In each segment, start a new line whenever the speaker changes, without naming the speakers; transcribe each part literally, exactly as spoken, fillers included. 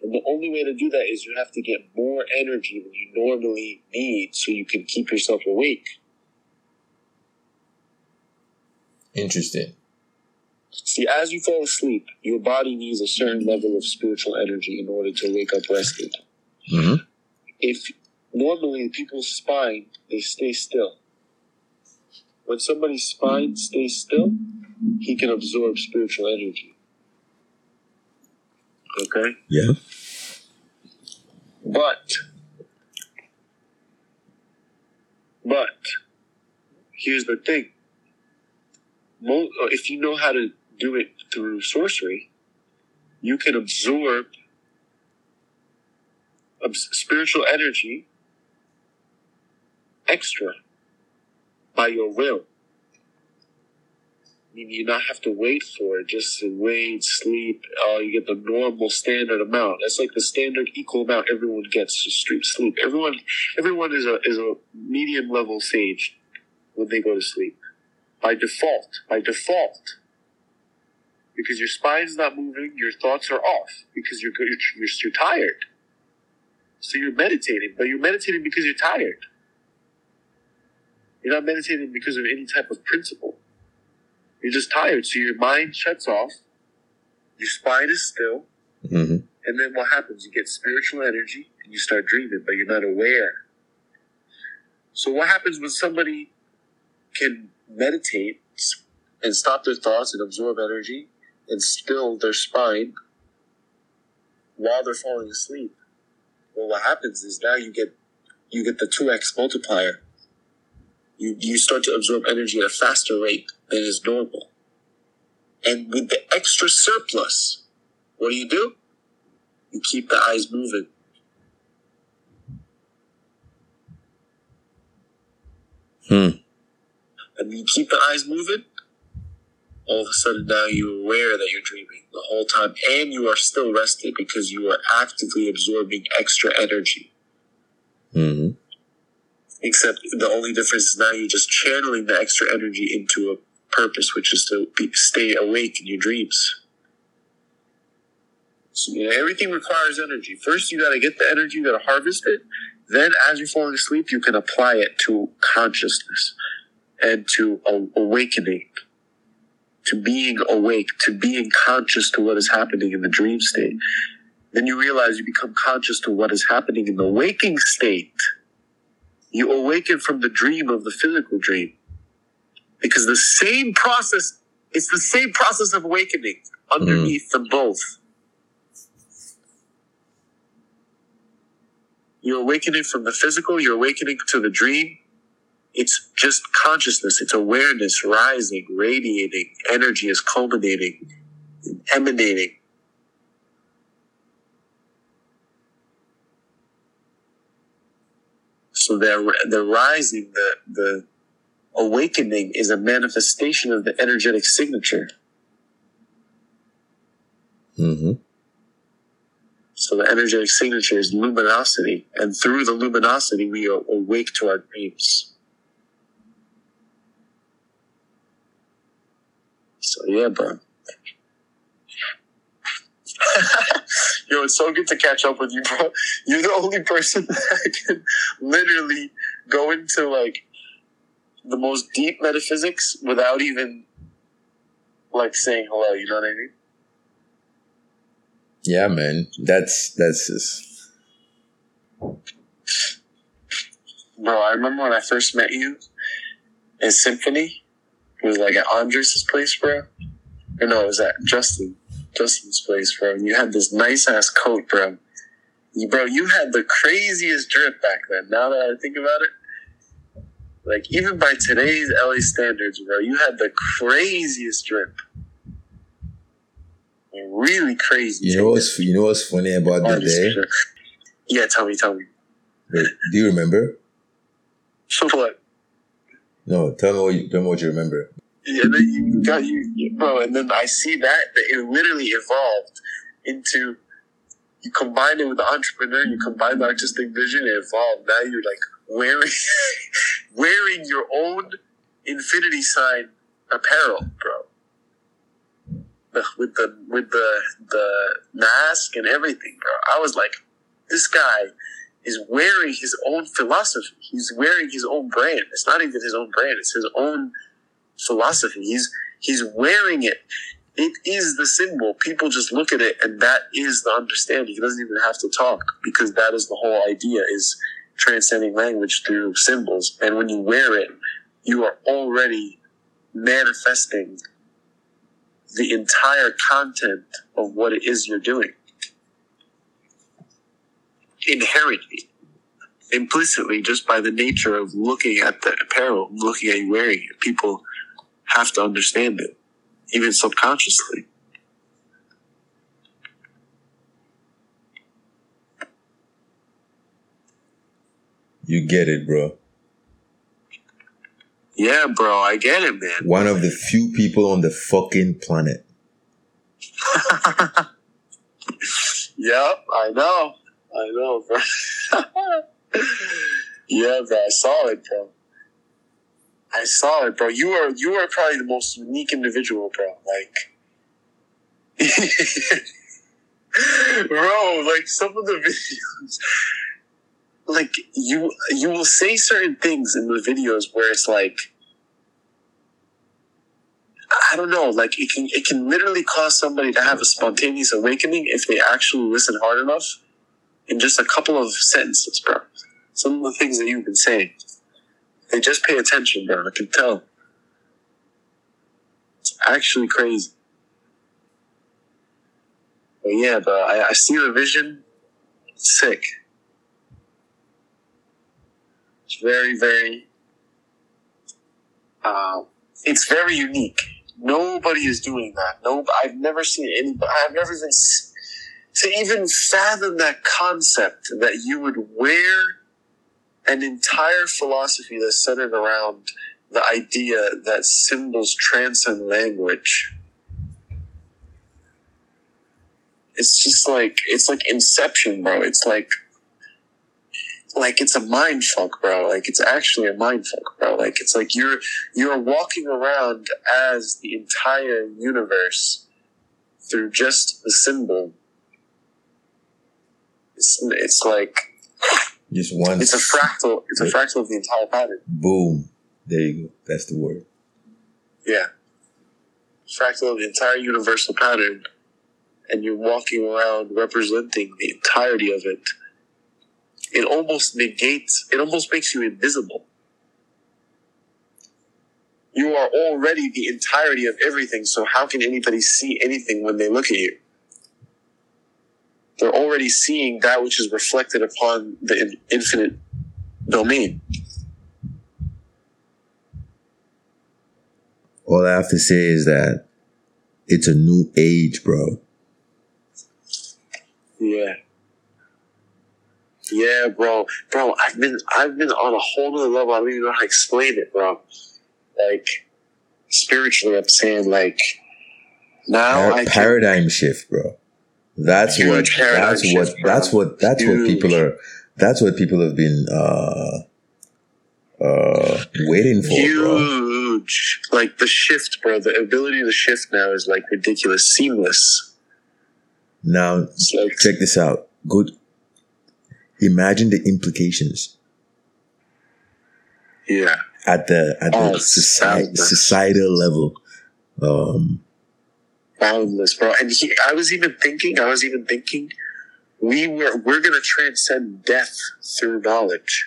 And the only way to do that is you have to get more energy than you normally need so you can keep yourself awake.
Interesting.
See, as you fall asleep, your body needs a certain level of spiritual energy in order to wake up rested.
Mm-hmm.
If normally people's spine, they stay still. When somebody's spine stays still, he can absorb spiritual energy. Okay?
Yeah.
But, but, here's the thing. Mo- if you know how to do it through sorcery, you can absorb abs- spiritual energy extra by your will. I mean, you not have to wait for it, just to wait, sleep. Oh, you get the normal standard amount. That's like the standard equal amount everyone gets to sleep. Sleep. Everyone, everyone is a is a medium level sage when they go to sleep. By default, by default, because your spine's not moving, your thoughts are off because you're you're you're, you're tired. So you're meditating, but you're meditating because you're tired. You're not meditating because of any type of principle. You're just tired, so your mind shuts off. Your spine is still,
mm-hmm.
and then what happens? You get spiritual energy, and you start dreaming, but you're not aware. So what happens when somebody can meditate and stop their thoughts and absorb energy and still their spine while they're falling asleep? Well, what happens is now you get you get the two x multiplier. You you start to absorb energy at a faster rate than is normal. And with the extra surplus, what do you do? You keep the eyes moving.
Hmm.
And you keep the eyes moving, all of a sudden now you're aware that you're dreaming the whole time, and you are still rested because you are actively absorbing extra energy.
Mm-hmm.
Except the only difference is now you're just channeling the extra energy into a purpose, which is to be, stay awake in your dreams. So, you know, everything requires energy. First, you got to get the energy, you got to harvest it. Then, as you're falling asleep, you can apply it to consciousness and to a- awakening, to being awake, to being conscious to what is happening in the dream state. Then you realize you become conscious to what is happening in the waking state. You awaken from the dream of the physical dream. Because the same process, it's the same process of awakening underneath mm. them both. You're awakening from the physical, you're awakening to the dream. It's just consciousness, it's awareness rising, radiating, energy is culminating, emanating. So they're, they're rising, the, the awakening is a manifestation of the energetic signature.
Mm-hmm.
So the energetic signature is luminosity, and through the luminosity, we are awake to our dreams. So yeah, bro. Yo, it's so good to catch up with you, bro. You're the only person that can literally go into like the most deep metaphysics without even like saying hello. You know what I mean?
Yeah, man. That's that's just...
Bro, I remember when I first met you in Symphony. It was like at Andres' place, bro. Or no, it was at Justin. Justin's place, bro. And you had this nice ass coat, bro. You, bro, you had the craziest drip back then. Now that I think about it, like even by today's L A standards, bro, you had the craziest drip. Really crazy.
You know what's you know what's funny about the day?
Yeah, tell me, tell me.
Wait, do you remember?
So what?
No, tell me what you, tell me what you remember.
Yeah, then you got you, bro, and then I see that that it literally evolved into. You combine it with the entrepreneur, you combine the artistic vision, it evolved. Now you're like wearing wearing your own infinity sign apparel, bro. the with the with the the mask and everything, bro. I was like, this guy is wearing his own philosophy. He's wearing his own brand. It's not even his own brand. It's his own philosophy. He's he's wearing it. It is the symbol. People just look at it, and that is the understanding. He doesn't even have to talk, because that is the whole idea, is transcending language through symbols. And when you wear it, you are already manifesting the entire content of what it is you're doing. Inherently, implicitly, just by the nature of looking at the apparel, looking at you wearing it, people have to understand it, even subconsciously.
You get it, bro.
Yeah, bro, I get it, man.
One of the few people on the fucking planet.
Yep, I know. I know, bro. Yeah, bro, I saw it, bro. I saw it, bro. You are you are probably the most unique individual, bro. Like, bro, like some of the videos, like you you will say certain things in the videos where it's like, I don't know, like it can it can literally cause somebody to have a spontaneous awakening if they actually listen hard enough. In just a couple of sentences, bro. Some of the things that you've been saying. They just pay attention, bro. I can tell. It's actually crazy. But yeah, bro, I, I see the vision. It's sick. It's very, very... Uh, it's very unique. Nobody is doing that. No, I've never seen anybody... I've never even... To even fathom that concept that you would wear an entire philosophy that's centered around the idea that symbols transcend language. It's just like, it's like Inception, bro. It's like, like it's a mind fuck, bro. Like it's actually a mind fuck, bro. Like it's like you're, you're walking around as the entire universe through just the symbol. It's, it's like,
just one.
It's a fractal. It's a fractal of the entire pattern.
Boom. There you go. That's the word.
Yeah. Fractal of the entire universal pattern. And you're walking around representing the entirety of it. It almost negates, it almost makes you invisible. You are already the entirety of everything, so how can anybody see anything when they look at you? They're already seeing that which is reflected upon the infinite domain.
All I have to say is that it's a new age, bro.
Yeah. Yeah, bro. Bro, I've been I've been on a whole other level. I don't even know how to explain it, bro. Like, spiritually, I'm saying, like, now
Par-
I can,
paradigm shift, bro. That's
Huge
what.
paradigm
That's
shift,
what.
bro.
That's what. That's
Huge.
what people are. That's what people have been uh, uh, waiting for, bro.
Huge. Like the shift, bro. The ability to shift now is like ridiculous, seamless.
Now,
like,
check this out. Good. Imagine the implications.
Yeah.
At the at
Oh,
the society,
boundless.
societal level. Um,
boundless, bro. And he, I was even thinking. I was even thinking. We were we're gonna transcend death through knowledge.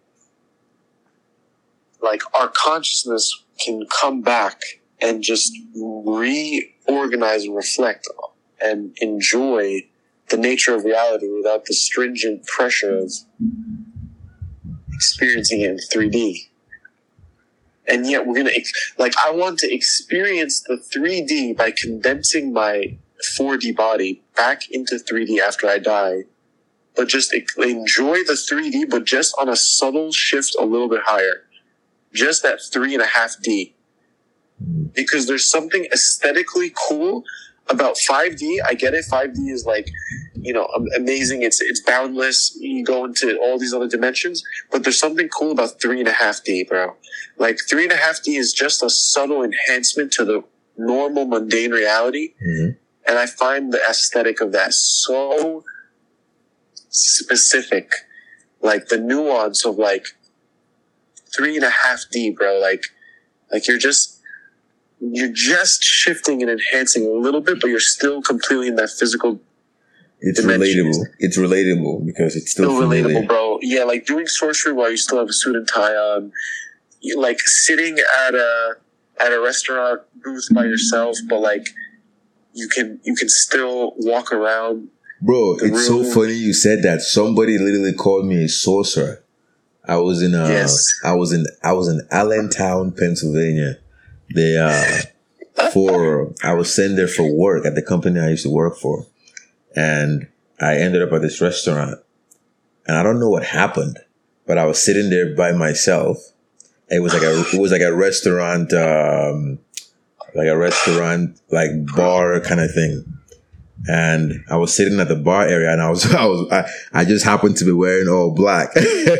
Like our consciousness can come back and just reorganize and reflect and enjoy the nature of reality without the stringent pressure of experiencing it in three D. And yet we're going to, like, I want to experience the three D by condensing my four D body back into three D after I die. But just enjoy the three D, but just on a subtle shift a little bit higher. Just that three and a half D. Because there's something aesthetically cool about five D. I get it. five D is like, you know, amazing. It's it's boundless. You go into all these other dimensions. But there's something cool about three and a half D, bro. Like three and a half D is just a subtle enhancement to the normal, mundane reality.
Mm-hmm.
And I find the aesthetic of that so specific. Like the nuance of like three and a half D, bro. Like, like you're just, you're just shifting and enhancing a little bit, but you're still completely in that physical.
It's
dimension.
relatable. It's relatable because it's still,
Still
familiar.
relatable, bro. Yeah, like doing sorcery while you still have a suit and tie on. You, like sitting at a at a restaurant booth by yourself, but like you can you can still walk around.
Bro,
the
it's
room.
so funny you said that. Somebody literally called me a sorcerer. I was in uh
Yes.
I was in I was in Allentown, Pennsylvania. They uh for I was sent there for work at the company I used to work for. And I ended up at this restaurant. And I don't know what happened, but I was sitting there by myself. It was like a it was like a restaurant um like a restaurant like bar kind of thing. And I was sitting at the bar area, and I was, I was, I, I just happened to be wearing all black,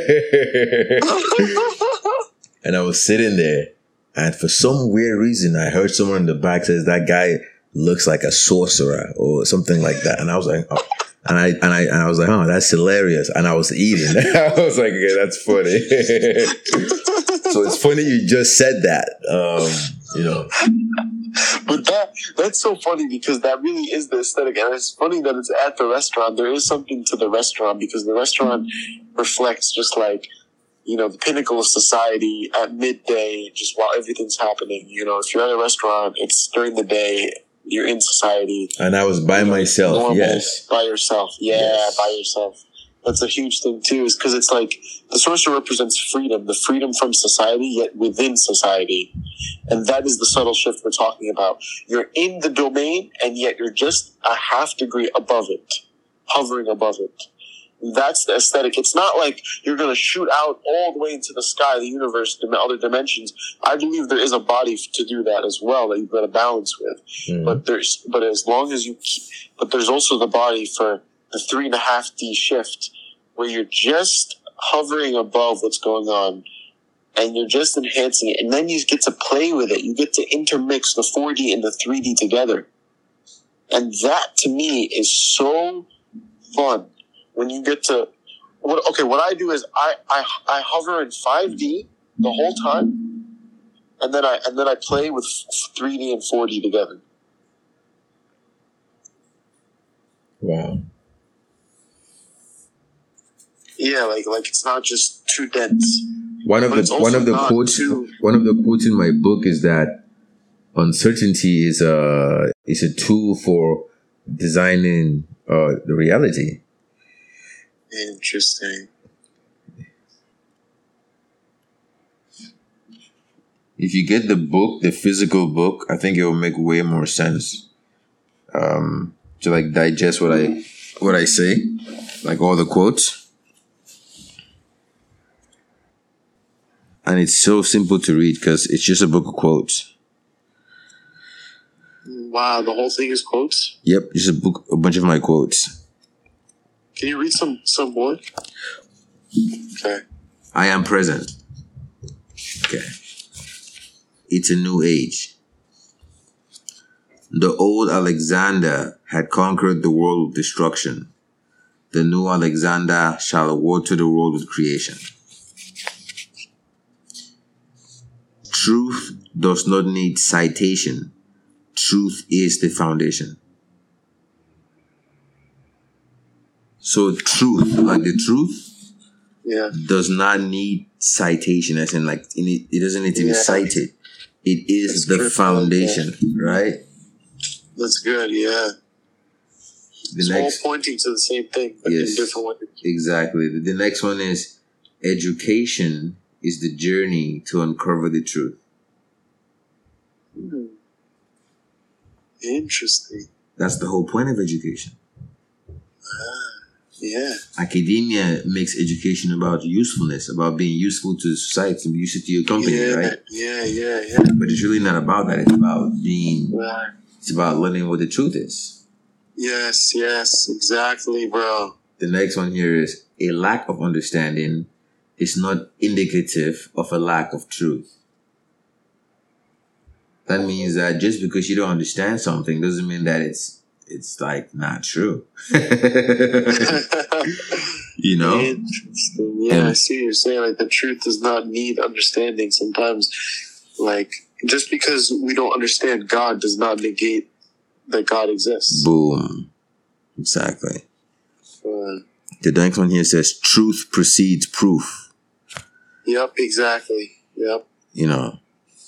and I was sitting there, and for some weird reason, I heard someone in the back says that guy looks like a sorcerer or something like that, and I was like, oh. and I and I and I was like, oh, that's hilarious, and I was eating. I was like, okay, that's funny. So it's funny you just said that, um, you know.
But that that's so funny because that really is the aesthetic, and it's funny that it's at the restaurant. There is something to the restaurant because the restaurant reflects just like, you know, the pinnacle of society at midday, just while everything's happening. You know, if you're at a restaurant, it's during the day, you're in society.
And I was by
you know,
myself,
normal,
yes.
By yourself, yeah,
yes.
by yourself. That's a huge thing too, is because it's like the sorcerer represents freedom, the freedom from society, yet within society. And that is the subtle shift we're talking about. You're in the domain, and yet you're just a half degree above it, hovering above it. That's the aesthetic. It's not like you're going to shoot out all the way into the sky, the universe, the other dimensions. I believe there is a body to do that as well that you've got to balance with. Mm. But there's, but as long as you keep, but there's also the body for the three and a half D shift where you're just hovering above what's going on and you're just enhancing it. And then you get to play with it. You get to intermix the four D and the three D together. And that to me is so fun. When you get to, what, okay, what I do is I, I, I hover in five D the whole time, and then I and then I play with three D and four D together.
Wow.
Yeah, like like it's not just too dense.
One of the one of the quotes too- one of the quotes in my book is that uncertainty is a is a tool for designing uh, the reality.
Interesting.
If you get the book, the physical book, I think it will make way more sense. Um, to like digest what I what I say, like all the quotes. And it's so simple to read because it's just a book of quotes.
Wow, the whole thing is quotes?
Yep, just a book, a bunch of my quotes.
Can you read some, some more? Okay.
I am present. Okay. It's a new age. The old Alexander had conquered the world with destruction. The new Alexander shall water the world with creation. Truth does not need citation. Truth is the foundation. So truth, like the truth,
yeah,
does not need citation. As in, like it, it doesn't need to be yeah. cited. It is That's the true. foundation, yeah. right?
That's good. Yeah.
The
it's
next,
all pointing to the same thing, but
yes,
in different ways.
Exactly. The next one is education is the journey to uncover the truth.
Hmm. Interesting.
That's the whole point of education.
Ah, yeah.
Academia makes education about usefulness, about being useful to society, useful to your company,
yeah,
right?
Yeah, yeah, yeah.
But it's really not about that. It's about being,
right.
It's about learning what the truth is.
Yes, yes, exactly, bro.
The next one here is a lack of understanding is not indicative of a lack of truth. that means that just because you don't understand something doesn't mean that it's it's like not true. You know?
Interesting. Yeah, and I see what you're saying. Like the truth does not need understanding. Sometimes, like just because we don't understand God does not negate that God exists.
Boom. Exactly.
Uh,
the next one here says truth precedes proof.
Yep, exactly. Yep.
You know,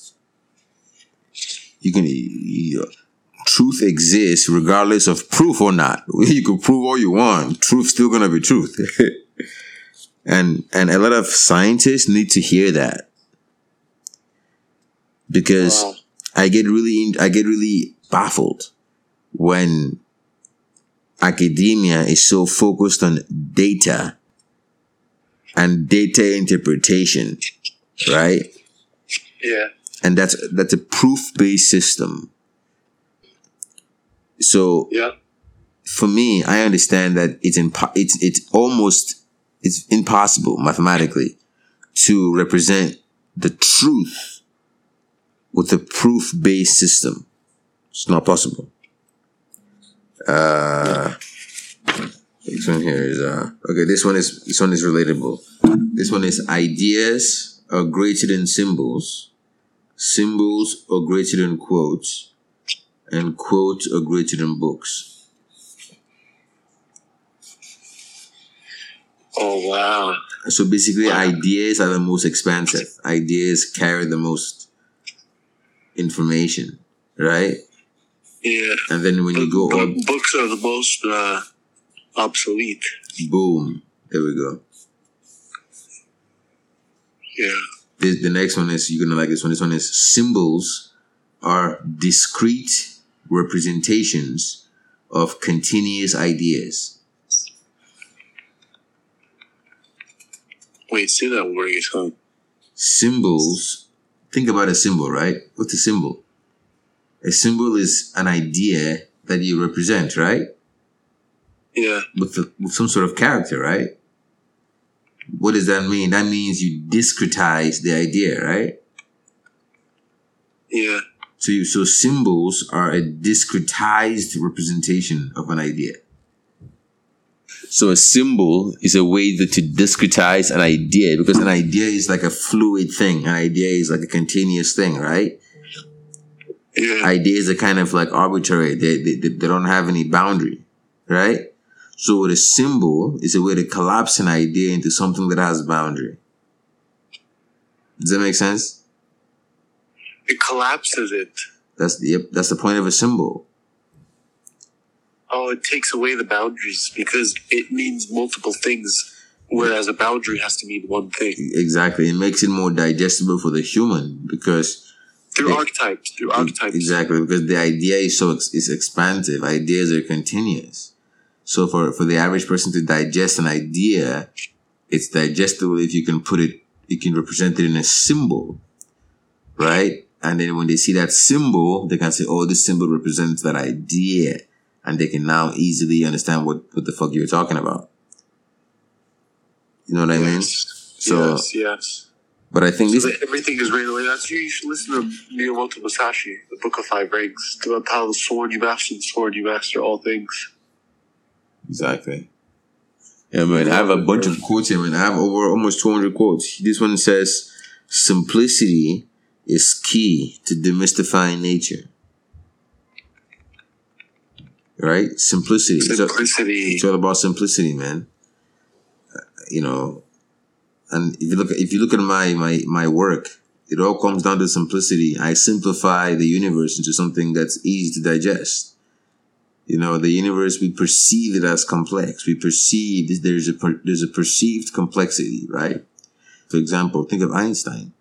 you can. You, truth exists regardless of proof or not. You can prove all you want. Truth's still gonna be truth. and and a lot of scientists need to hear that because wow. I get really I get really baffled when academia is so focused on data and data interpretation, right?
Yeah.
And that's that's a proof-based system. So
yeah.
For me, I understand that it's impo- it's it's almost it's impossible mathematically to represent the truth with a proof-based system. It's not possible. Uh, this one here is uh okay. This one is this one is relatable. This one is ideas are greater than symbols, symbols are greater than quotes, and quotes are greater than books.
Oh wow!
So basically, wow. Ideas are the most expansive. Ideas carry the most information, right?
Yeah.
And then when
the,
you go
the
up,
books are the most uh, obsolete.
Boom. There we go.
Yeah.
This, the next one is, you're going to like this one. This one is symbols are discrete representations of continuous ideas.
Wait, say that word again.
Symbols, think about a symbol, right? What's a symbol? A symbol is an idea that you represent, right?
Yeah.
With, the, with some sort of character, right? What does that mean? That means you discretize the idea, right?
Yeah.
So you, so symbols are a discretized representation of an idea. So a symbol is a way that to discretize an idea, because an idea is like a fluid thing. An idea is like a continuous thing, right?
Yeah.
Ideas are kind of like arbitrary. They, they, they don't have any boundary, right? So with a symbol is a way to collapse an idea into something that has boundary. Does that make sense?
It collapses it.
That's the, yep, that's the point of a symbol.
Oh, it takes away the boundaries because it means multiple things, whereas a boundary has to mean one thing.
Exactly. It makes it more digestible for the human because...
Through
it,
archetypes. Through archetypes.
Exactly, because the idea is so ex- is expansive. Ideas are continuous. So for, for the average person to digest an idea, it's digestible if you can put it, you can represent it in a symbol, right? And then when they see that symbol, they can say, oh, this symbol represents that idea. And they can now easily understand what, what the fuck you're talking about. You know what
yes.
I mean? So,
yes, yes.
But I think
so
this...
everything is right away. That's you. You should listen to Miyamoto Musashi, the Book of Five Rings. It's about how the sword you master, the sword you master all things.
Exactly. Yeah, man. I have a bunch of quotes here, man. I have over almost two hundred quotes. This one says, simplicity is key to demystifying nature. Right? Simplicity.
Simplicity.
It's all, it's all about simplicity, man. Uh, you know, and if you look at, if you look at my, my, my work, it all comes down to simplicity. I simplify the universe into something that's easy to digest. You know, the universe, we perceive it as complex. We perceive there's a there's a perceived complexity, right? For example, think of Einstein.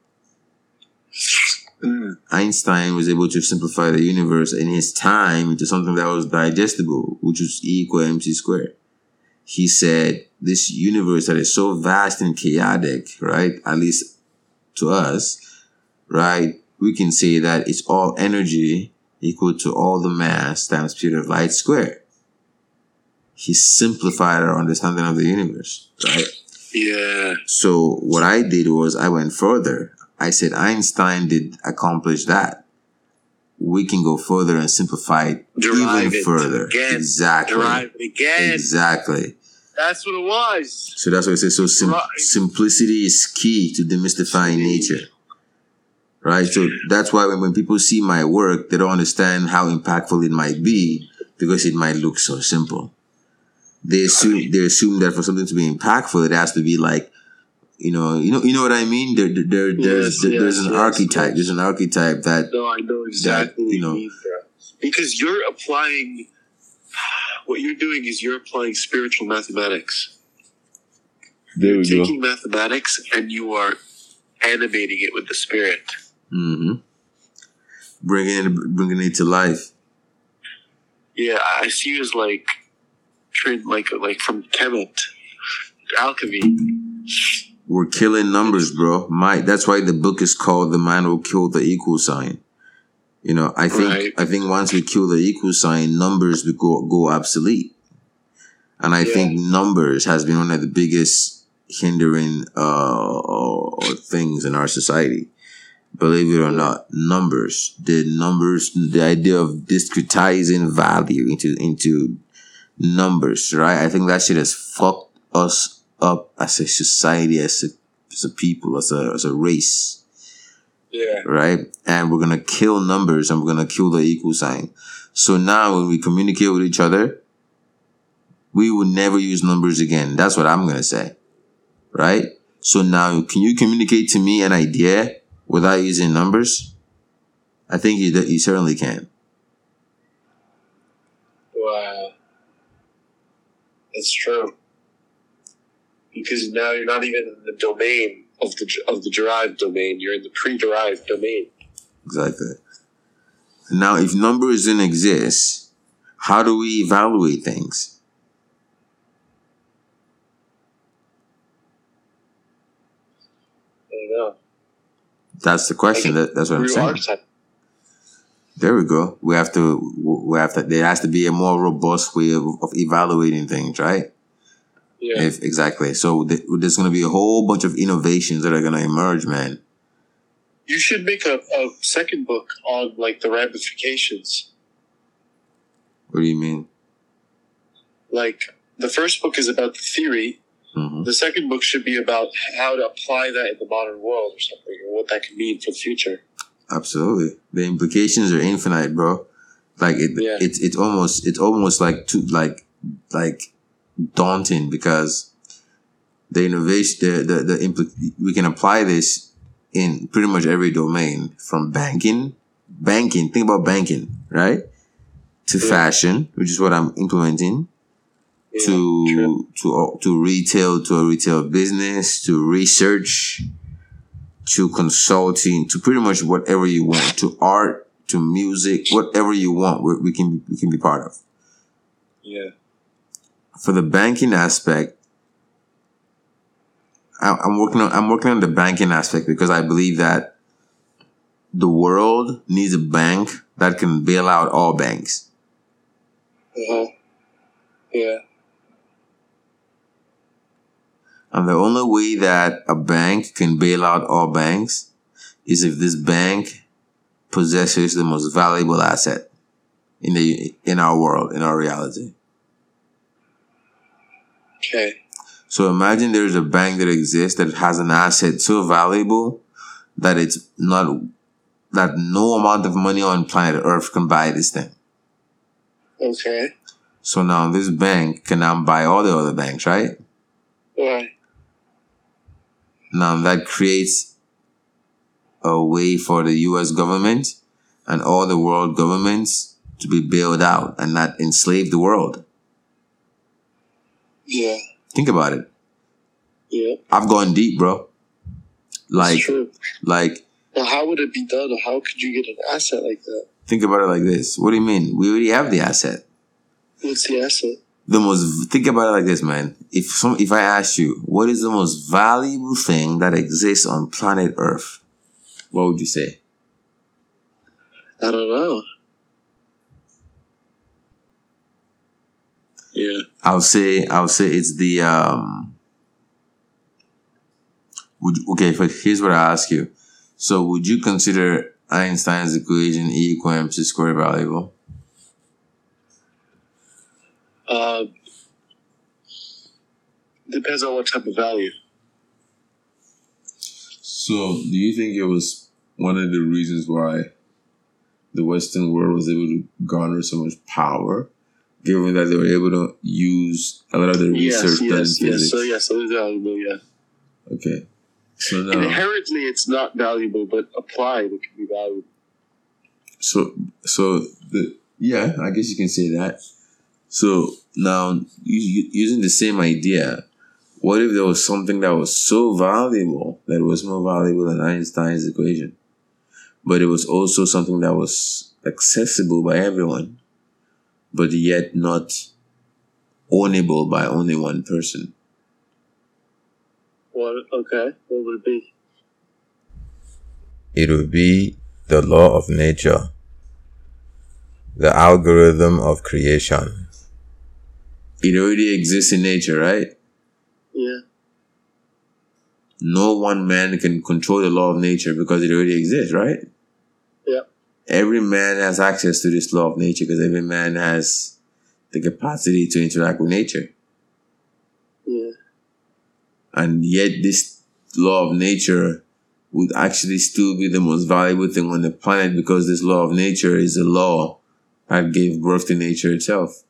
Mm. Einstein was able to simplify the universe in his time into something that was digestible, which was E equal mc squared. He said this universe that is so vast and chaotic, right? At least to us, right? We can say that it's all energy equal to all the mass times speed of light squared. He simplified our understanding of the universe, right?
Yeah.
So what I did was I went further. I said Einstein did accomplish that. we can go further and simplify it
Derive
even
it
further.
again.
Exactly.
Derive it again.
Exactly.
That's what it was.
So that's what it says. So sim-
Right.
simplicity is key to demystifying nature. Right? So that's why when, when people see my work, they don't understand how impactful it might be because it might look so simple. They assume they assume that for something to be impactful, it has to be like, you know, you know, you know what I mean. There, there, there there's,
Yes,
there, there's
yes,
an
yes,
archetype.
yes.
There's an archetype that
No, I know exactly
That,
what
you
you
know.
mean, bro. Because you're applying, what you're doing is you're applying spiritual mathematics.
there
You're
we go.
taking mathematics and you are animating it with the spirit.
Mm-hmm. Bringing it, bringing it to life.
Yeah, I see you as like, trained like like from Kemet, alchemy.
We're killing numbers, bro. My that's why the book is called "The Man Who Killed the Equal Sign." You know, I think
Right.
I think once we kill the equal sign, numbers will go go obsolete, and I
Yeah.
think numbers has been one of the biggest hindering uh or things in our society. Believe it or not, numbers, the numbers, the idea of discretizing value into into numbers, right? I think that shit has fucked us up as a society, as a, as a people, as a as a race,
Yeah.
right? And we're gonna kill numbers and we're gonna kill the equal sign. So now when we communicate with each other, we will never use numbers again. That's what I'm gonna say, right? So now, can you communicate to me an idea without using numbers? I think you you certainly can.
Wow. That's true. Because now you're not even in the domain of the of the derived domain. You're in the pre-derived domain.
Exactly. Now, if numbers didn't exist, how do we evaluate things?
I don't know.
That's the question. That, that's what I'm
Real
saying.
archetype.
There we go. We have to. We have to. There has to be a more robust way of, of evaluating things, right?
Yeah.
If exactly. So th- there's going to be a whole bunch of innovations that are going to emerge, man.
You should make a, a second book on like the ramifications.
What do you mean?
Like the first book is about the theory.
Mm-hmm.
The second book should be about how to apply that in the modern world or something, or what that could mean for the future.
Absolutely. The implications are infinite, bro. Like it,
Yeah.
it's it's almost it's almost like too like like daunting because the innovation the the, the impl- we can apply this in pretty much every domain, from banking, banking. Think about banking, right? To
Yeah.
fashion, which is what I'm implementing.
Yeah,
to
true.
to to retail, to a retail business, to research, to consulting, to pretty much whatever you want, to art, to music, whatever you want, we, we can we can be part of.
Yeah.
For the banking aspect, I, I'm working on I'm working on the banking aspect because I believe that the world needs a bank that can bail out all banks.
Uh-huh. Yeah.
And the only way that a bank can bail out all banks is if this bank possesses the most valuable asset in the in our world, in our reality.
Okay.
So imagine there's a bank that exists that has an asset so valuable that it's not that no amount of money on planet Earth can buy this thing.
Okay.
So now this bank can now buy all the other banks, right?
Right.
Now that creates a way for the U S government and all the world governments to be bailed out and not enslave the world.
Yeah.
Think about it.
Yeah.
I've gone deep, bro. Like,
That's true.
like,
Now, how would it be done? How could you get an asset like that?
think about it like this. What do you mean? We already have the asset.
What's the asset?
The most, think about it like this, man. If some, if I ask you, what is the most valuable thing that exists on planet Earth? What would you say?
I don't know. Yeah.
I'll say, I'll say it's the, um, would, okay, but here's what I ask you. So would you consider Einstein's equation E equal mc squared valuable?
Uh, depends on what type of value.
So, do you think it was one of the reasons why the Western world was able to garner so much power, given that they were able to use a lot of the research
yes,
done
yes,
in
yes.
physics?
So yes, it is valuable. Yeah.
Okay. So now,
inherently, it's not valuable, but applied, it can be valuable.
So, so the yeah, I guess you can say that. So now, you, using the same idea, what if there was something that was so valuable that it was more valuable than Einstein's equation, but it was also something that was accessible by everyone, but yet not ownable by only one person?
What? Okay. What would it be?
It would be the law of nature, the algorithm of creation.
It already exists in nature, right?
Yeah.
No one man can control the law of nature because it already exists, right?
Yeah.
Every man has access to this law of nature because every man has the capacity to interact with nature.
Yeah.
And yet this law of nature would actually still be the most valuable thing on the planet because this law of nature is a law that gave birth to nature itself.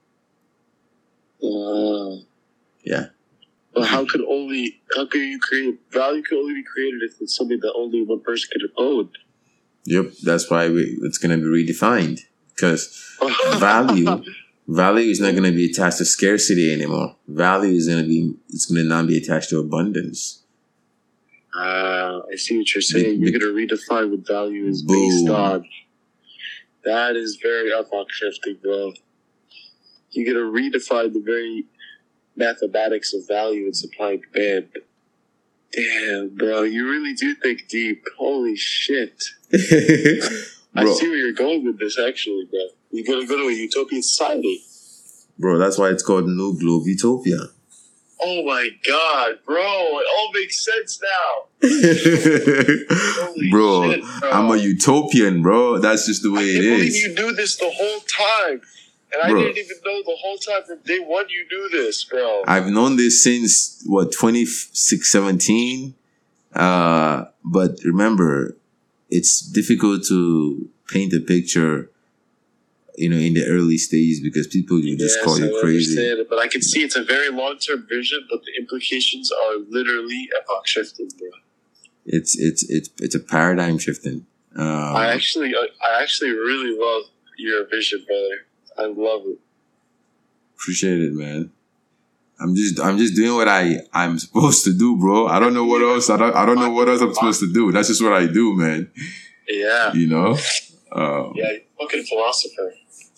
Uh,
yeah.
But how could only, how could you create, value could only be created if it's something that only one person could own.
Yep, that's why we, it's going to be redefined. Because value, value is not going to be attached to scarcity anymore. Value is going to be, it's going to now be attached to abundance.
Ah, uh, I see what you're saying.
Be,
you're going to redefine what value is
boom.
based on. That is very epoch shifting, bro. You're going to redefine the very mathematics of value and supply and demand. Damn, bro, you really do think deep. Holy shit. I see where you're going with this, actually, bro. You're going to go to a utopian society.
Bro, that's why it's called New Globe Utopia.
Oh my god, bro. It all makes sense now. Holy
bro,
shit, bro,
I'm a utopian, bro. That's just the way
I
it
can't
is.
believe you knew this the whole time. And bro, I didn't even know the whole time from day one you knew this, bro.
I've known this since, what, twenty-six, seventeen? Uh, but remember, it's difficult to paint a picture, you know, in the early stages because people will just
yes,
call you
I
crazy.
Understand it, but I can see it's a very long-term vision, but the implications are literally epoch shifting, bro.
It's it's it's it's a paradigm shifting. Um,
I actually, I actually really love your vision, brother. I love it.
Appreciate it, man. I'm just I'm just doing what I I'm supposed to do, bro. I don't know what else. I don't I don't know what else I'm supposed to do. That's just what I do, man.
Yeah.
You know. Um,
yeah, fucking philosopher.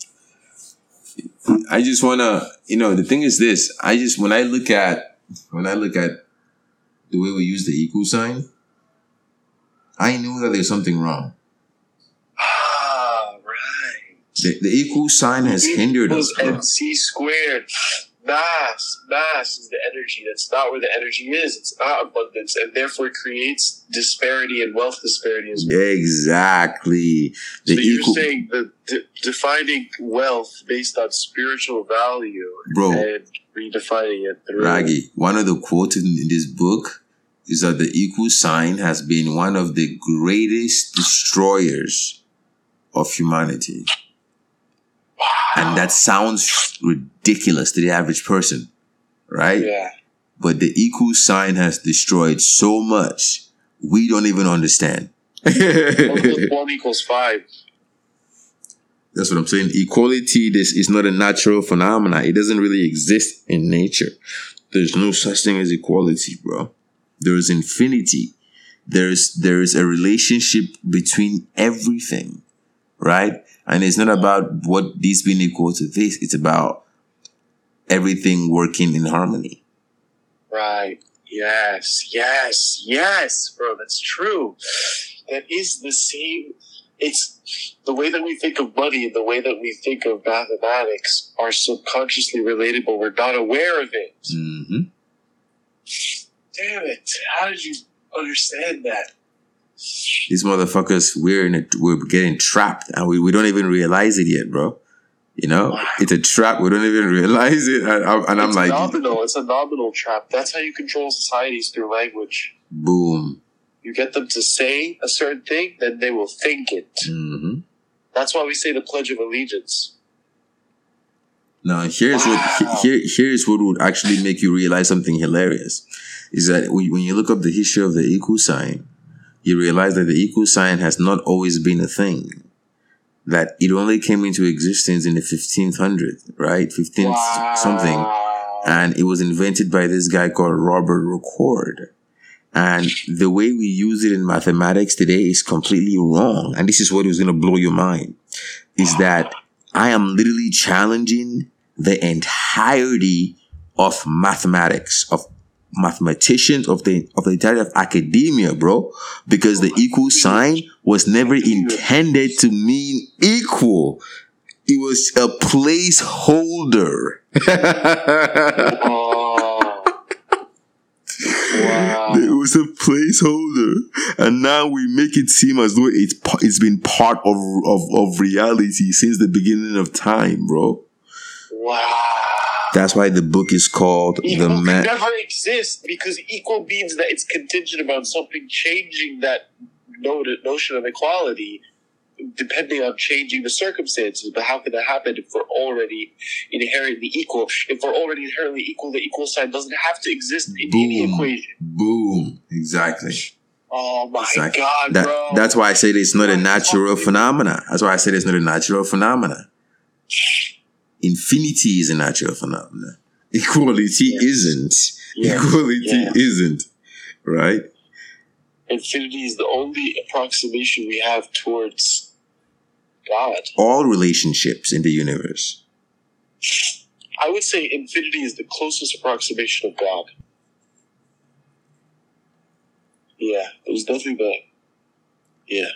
I just wanna, you know, the thing is this. I just when I look at when I look at the way we use the equal sign, I knew that there's something wrong.
Ah, right.
The, the equal sign has
it
hindered us.
M C squared. Mass. Mass is the energy. That's not where the energy is. It's not abundance. And therefore it creates disparity and wealth disparity as well.
Exactly. The
so you're
equal,
saying that de- defining wealth based on spiritual value
bro,
and redefining it through...
Raggy, one of the quotes in, in this book is that the equal sign has been one of the greatest destroyers of humanity.
Wow.
And that sounds ridiculous to the average person, right?
Yeah.
But the equal sign has destroyed so much, we don't even understand.
One equals five.
That's what I'm saying. Equality this is not a natural phenomenon. It doesn't really exist in nature. There's no such thing as equality, bro. There is infinity. There's there is a relationship between everything, right? And it's not about what these being equal to this. It's about everything working in harmony.
Right. Yes. Yes. Yes, bro. That's true. That is the same. It's the way that we think of money and the way that we think of mathematics are subconsciously related, but we're not aware of it.
Mm-hmm.
Damn it. How did you understand that?
These motherfuckers, we're in it, we're getting trapped, and we, we don't even realize it yet, bro. You know, wow. It's a trap. We don't even realize it, and, I, and I'm like,
nominal. It's a nominal trap. That's how you control societies, through language.
Boom.
You get them to say a certain thing, then they will think it.
Mm-hmm.
That's why we say the Pledge of Allegiance.
Now, here's wow. what here here's what would actually make you realize something hilarious, is that when, when you look up the history of the equal sign, you realize that the equal sign has not always been a thing. That it only came into existence in the fifteenth hundred, right? fifteenth wow. something. And it was invented by this guy called Robert Record. And the way we use it in mathematics today is completely wrong. And this is what is going to blow your mind. Is that I am literally challenging the entirety of mathematics, of mathematicians, of the of the entirety of academia, bro. Because the equal sign was never intended to mean equal. It was a placeholder.
Oh. Wow.
It was a placeholder. And now we make it seem as though it's it's been part of, of, of reality since the beginning of time, bro.
Wow.
That's why the book is called
equal
The Man.
Equal never exist, because equal means that it's contingent upon something changing that notion of equality, depending on changing the circumstances. But how can that happen if we're already inherently equal? If we're already inherently equal, the equal sign doesn't have to exist in
Boom.
any equation.
Boom. Exactly.
Oh my
exactly.
God,
that,
bro.
That's why I said it's not a natural phenomena. That's why I said it's not a natural phenomena. Infinity is a natural phenomenon. Equality yes. isn't. Yes. Equality yeah. isn't. Right?
Infinity is the only approximation we have towards God.
All relationships in the universe.
I would say infinity is the closest approximation of God. Yeah, there's nothing that... Yeah.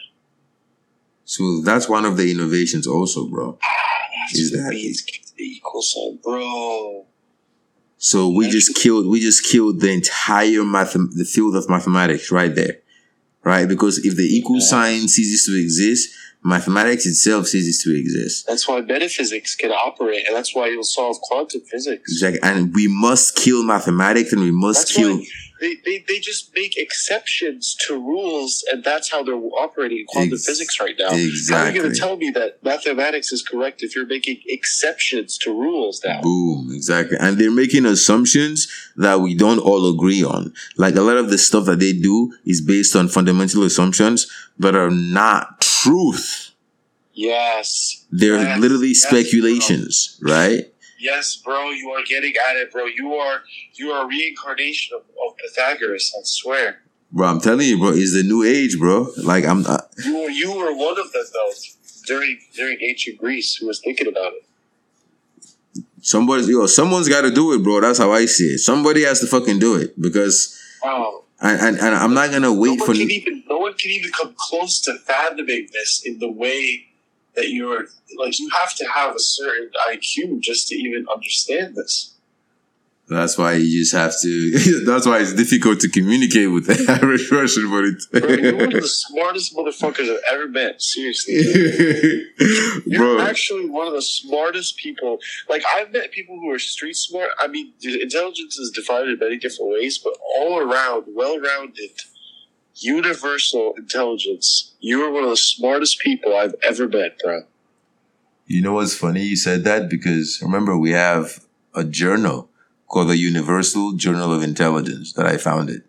So that's one of the innovations also, bro.
That's is that means the equal sign, bro.
So we That's just killed we just killed the entire math the field of mathematics right there. Right? Because if the equal yeah. sign ceases to exist, mathematics itself ceases to exist.
That's why metaphysics can operate, and that's why you'll solve quantum physics.
Exactly. And we must kill mathematics, and we must
that's
kill
They, they they just make exceptions to rules, and that's how they're operating in quantum Ex- physics right now.
Exactly.
How are you going to tell me that mathematics is correct if you're making exceptions to rules now?
Boom, exactly. And they're making assumptions that we don't all agree on. Like a lot of the stuff that they do is based on fundamental assumptions that are not truth.
Yes.
They're
yes.
literally
yes,
speculations, bro. Right?
Yes, bro, you are getting at it, bro. You are you are a reincarnation of, of Pythagoras, I swear.
Bro, I'm telling you, bro, it's the new age, bro. Like I'm uh,
You were you were one of them though during during ancient Greece who was thinking about it.
Somebody yo, someone's gotta do it, bro. That's how I see it. Somebody has to fucking do it. Because
oh.
and, and, and I'm not gonna wait
no
for
can even, no one can even come close to fathoming this in the way that you're, like, you have to have a certain I Q just to even understand this.
That's why you just have to, that's why it's difficult to communicate with the average person. But it's
bro, you're one of the smartest motherfuckers I've ever met. Seriously. You're bro. actually one of the smartest people. Like, I've met people who are street smart. I mean, intelligence is divided in many different ways, but all around, well-rounded, universal intelligence. You are one of the smartest people I've ever met, bro.
You know what's funny? You said that because remember we have a journal called the Universal Journal of Intelligence that I founded,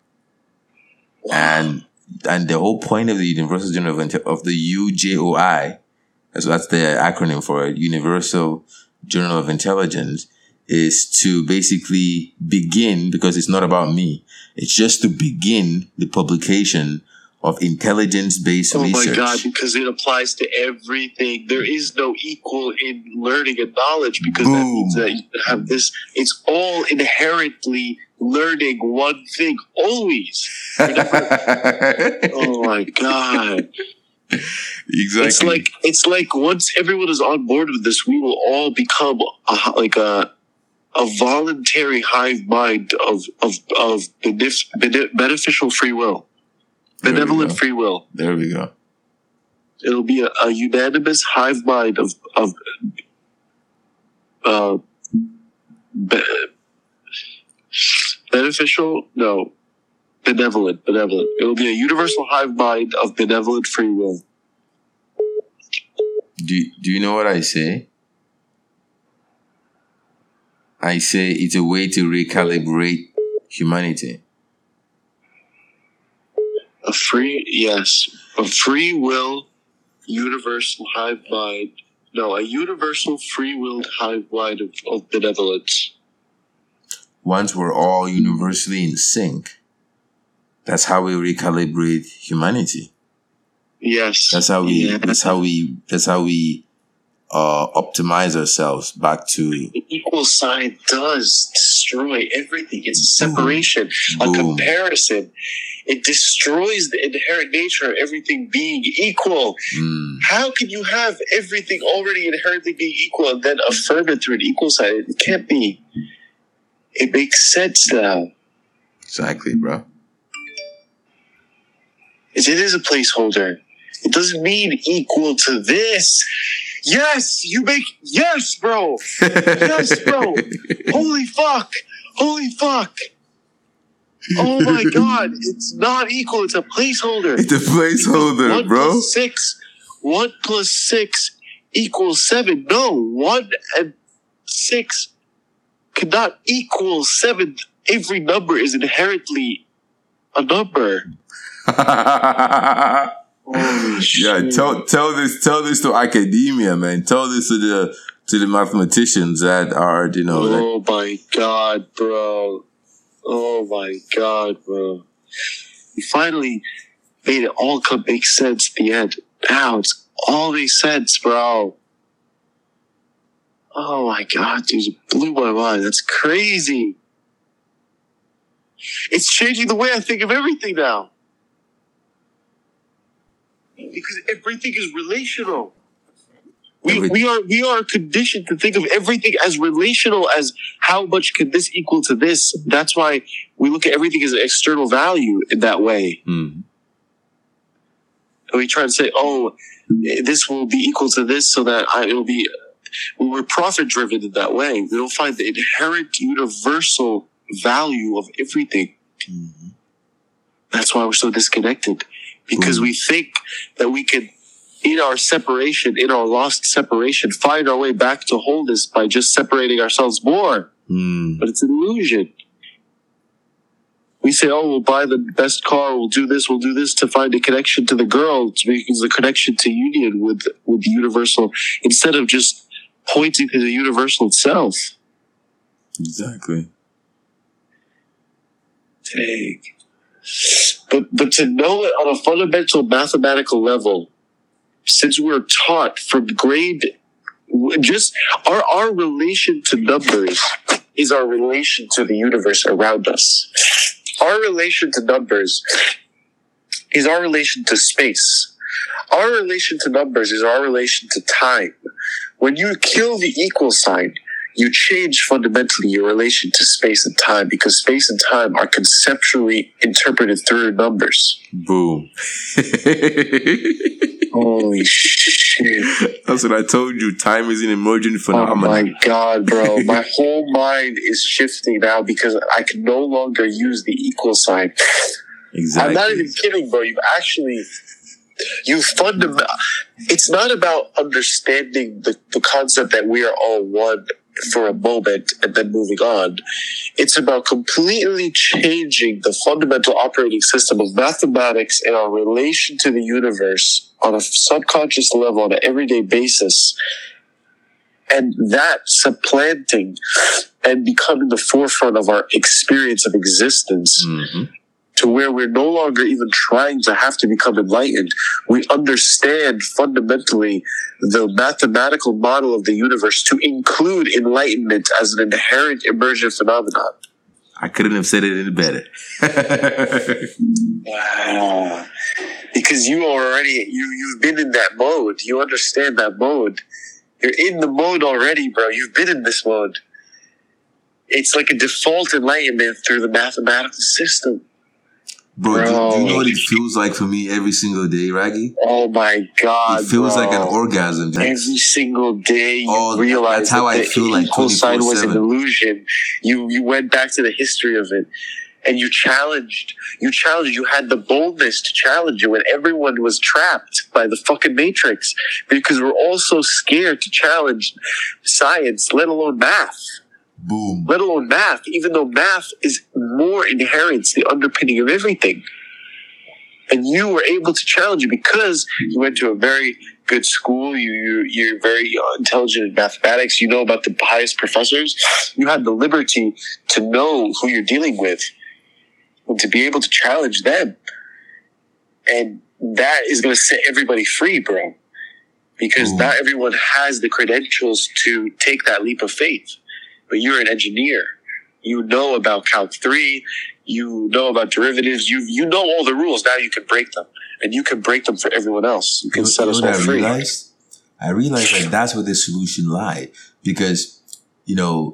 wow. and and the whole point of the Universal Journal of, Inte- of the U J O I, so that's the acronym for it, Universal Journal of Intelligence, is to basically begin, because it's not about me, it's just to begin the publication of intelligence-based
oh
research.
Oh my God, because it applies to everything. There is no equal in learning and knowledge, because Boom. that means that you have this, it's all inherently learning one thing, always. Never, oh my God.
Exactly.
It's like, it's like once everyone is on board with this, we will all become a, like a, a voluntary hive mind of, of, of benef- beneficial free will. Benevolent free will.
There we go.
It'll be a, a unanimous hive mind of of uh, be, beneficial. No, benevolent. Benevolent. It'll be a universal hive mind of benevolent free will.
Do Do you know what I say? I say it's a way to recalibrate humanity.
A free yes, a free will, universal hive mind. No, a universal free-willed hive mind of, of benevolence.
Once we're all universally in sync, that's how we recalibrate humanity.
Yes,
That's how we.
yeah.
That's how we. That's how we uh, optimize ourselves back to.
The equal sign does destroy everything. It's a separation, a
Boom.
comparison. It destroys the inherent nature of everything being equal.
Mm,
How can you have everything already inherently being equal and then affirm it through an equal sign? It can't be. It makes sense now.
exactly, bro.
It is a placeholder. It doesn't mean equal to this. Yes, you make yes, bro. Yes, bro. Holy fuck. Holy fuck. Oh my god. It's not equal. It's a placeholder.
It's a placeholder,
One
bro.
plus six. One plus six equals seven. No, one and six cannot equal seven. Every number is inherently a number. Holy
Yeah,
shit.
tell tell this tell this to academia, man. Tell this to the to the mathematicians that are, you know, like,
Oh my god, bro. Oh my god, bro. You finally made it all come make sense at the end. Now it's all makes sense, bro. Oh my god, dude, it blew my mind. That's crazy. It's changing the way I think of everything now. Because everything is relational. We,
Every-
we are we are conditioned to think of everything as relational as how much can this equal to this. That's why we look at everything as an external value in that way.
mm,
And we try to say, oh, this will be equal to this so that I, it'll be... We're profit driven in that way. We don't find the inherent universal value of everything.
mhm.
That's why we're so disconnected. Because
Mm.
we think that we can, in our separation, in our lost separation, find our way back to wholeness by just separating ourselves more.
Mm.
But it's an illusion. We say, oh, we'll buy the best car, we'll do this, we'll do this to find a connection to the girl, to make the connection to union with, with the universal, instead of just pointing to the universal itself.
Exactly.
Dang. But, but to know it on a fundamental mathematical level, since we're taught from grade, just our, our relation to numbers is our relation to the universe around us. Our relation to numbers is our relation to space. Our relation to numbers is our relation to time. When you kill the equal sign, you change fundamentally your relation to space and time, because space and time are conceptually interpreted through numbers.
Boom.
Holy shit.
That's what I told you. Time is an emergent
Oh
phenomenon.
my god, bro. My whole mind is shifting now because I can no longer use the equal sign.
Exactly.
I'm not even kidding, bro. You've actually, you fundament. It's not about understanding the, the concept that we are all one for a moment and then moving on. It's about completely changing the fundamental operating system of mathematics and our relation to the universe on a subconscious level on an everyday basis. And that supplanting and becoming the forefront of our experience of existence,
Mhm.
to where we're no longer even trying to have to become enlightened. We understand fundamentally the mathematical model of the universe to include enlightenment as an inherent emergent phenomenon.
I couldn't have said it any better.
Wow. Because you already, you, you've been in that mode. You understand that mode. You're in the mode already, bro. You've been in this mode. It's like a default enlightenment through the mathematical system.
Bro,
Bro.
Do, do you know what it feels like for me every single day, Raggy?
Oh my God,
It feels
bro.
like an orgasm. That's,
Every single day you
Oh, that-
realize
that's how
that
I
the
feel like
equal sign was an
twenty-four seven.
illusion. You you went back to the history of it, and you challenged. You challenged. You had the boldness to challenge it when everyone was trapped by the fucking Matrix, because we're all so scared to challenge science, let alone math.
Boom.
Let alone math, even though math is more inherent, it's the underpinning of everything. And you were able to challenge it because you went to a very good school. You, you, you're very intelligent in mathematics. You know about the highest professors. You had the liberty to know who you're dealing with and to be able to challenge them. And that is going to set everybody free, bro. Because
Ooh.
not everyone has the credentials to take that leap of faith. But you're an engineer. You know about Calc three. You know about derivatives. You you know all the rules. Now you can break them. And you can break them for everyone else. You can
You know-
set
you
us
know
all
what I
free.
realized? I realized that that's where the solution lied. Because, you know,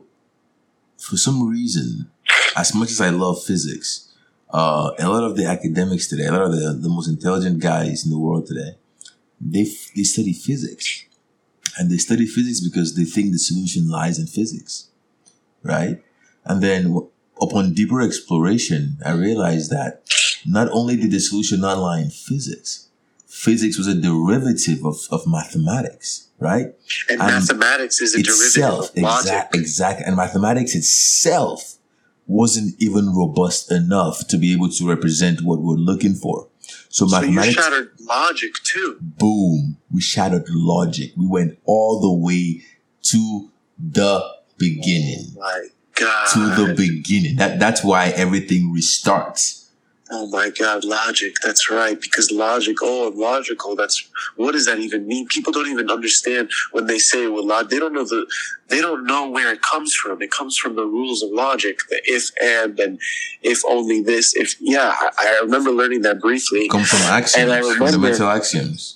for some reason, as much as I love physics, uh, a lot of the academics today, a lot of the, the most intelligent guys in the world today, they f- they study physics. And they study physics because they think the solution lies in physics. Right? And then w- upon deeper exploration, I realized that not only did the solution not lie in physics, physics was a derivative of, of mathematics, right?
And,
And
mathematics is a
Itself,
derivative of logic.
exact, exact, and mathematics itself wasn't even robust enough to be able to represent what we're looking for. So,
So you
mathematics,
shattered logic too.
boom, we shattered logic. We went all the way to the beginning.
Oh my God.
To the beginning. That that's why everything restarts.
Oh my God, logic. That's right. Because logic, oh, logical. That's, what does that even mean? People don't even understand when they say, well, log, they don't know the, they don't know where it comes from. It comes from the rules of logic, the if and, and if only this, if, yeah, I, I remember learning that briefly.
Come from axioms,
And I remember-
fundamental axioms.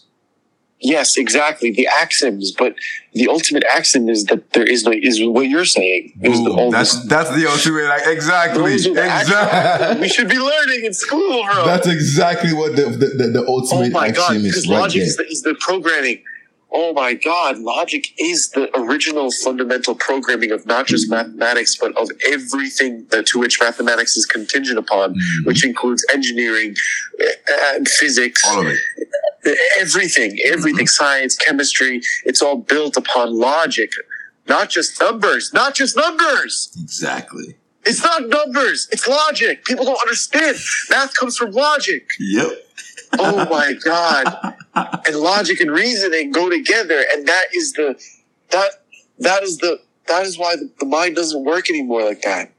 Yes, exactly. The axioms, but the ultimate axiom is that there is no, is what you're saying. Is the,
Boom.
all
That's
this-
that's the ultimate. Like, exactly.
those are the axioms
Exactly.
we should be learning in school, bro.
That's exactly what the the, the, the
Oh
ultimate
my God,
axiom
because
is right
logic
there.
is the, is the programming. Oh my God, logic is the original fundamental programming of not just mathematics, but of everything that, to which mathematics is contingent upon,
Mhm.
which includes engineering, uh, and physics,
All of it.
everything, everything, science, chemistry. It's all built upon logic, not just numbers, not just numbers.
Exactly.
It's not numbers. It's logic. People don't understand. Math comes from logic.
Yep.
Oh my God. And logic and reasoning go together. And that is the, that, that is the, that is why the, the mind doesn't work anymore like that.